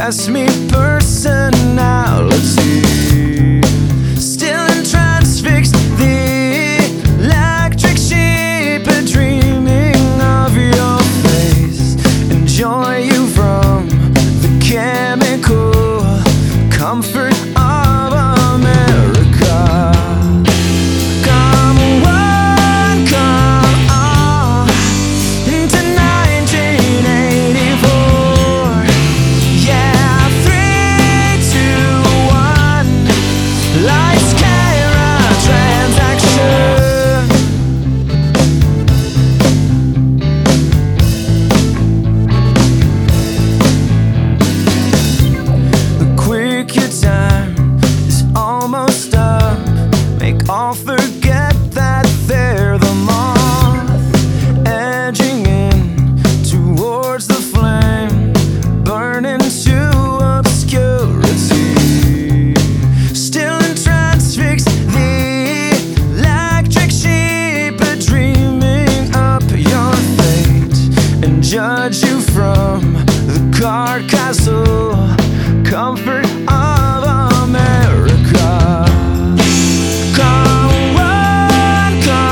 Pass me personality. Still transfixed, the electric sheep are dreaming of your face. Enjoy you from the chemical comfort of America. Come on, come on into 1984. Yeah, 3, 2, 1. Lights, camera, transaction. The quick your time is almost up. Make all forget that they're the moth edging in towards the flame, burning to obscurity. Still transfixed, the electric sheep are dreaming up your fate and judge you from the card castle comfort of America. Come on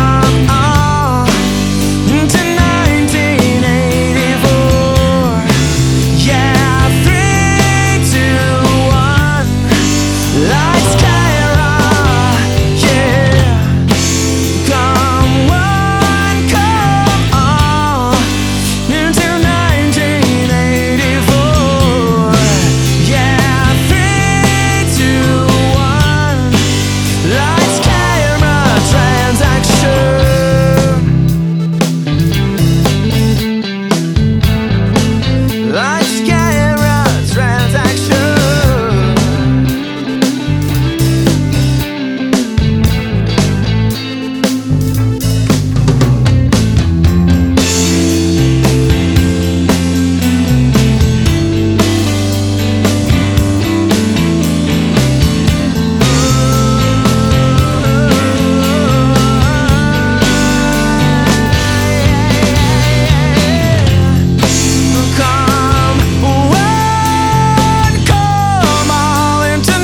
into 1984. Yeah, 3, 2, 1. Lights, camera, yeah. Come on into 1984. Yeah, 3, 2, 1. Lights, camera, transaction. Lights, camera, transaction. Come all into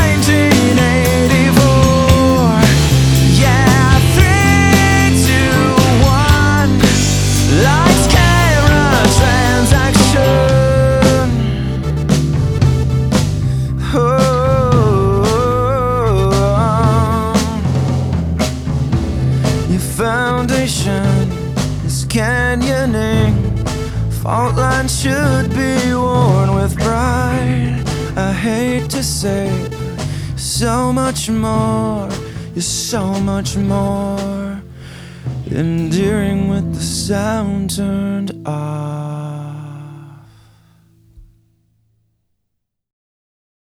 1984. Yeah, 3, 2, 1. Lights, camera, transaction. Your foundation is canyoning. Fault lines should be worn with pride. I hate to say, but so much more. You're so much more endearing with the sound turned off.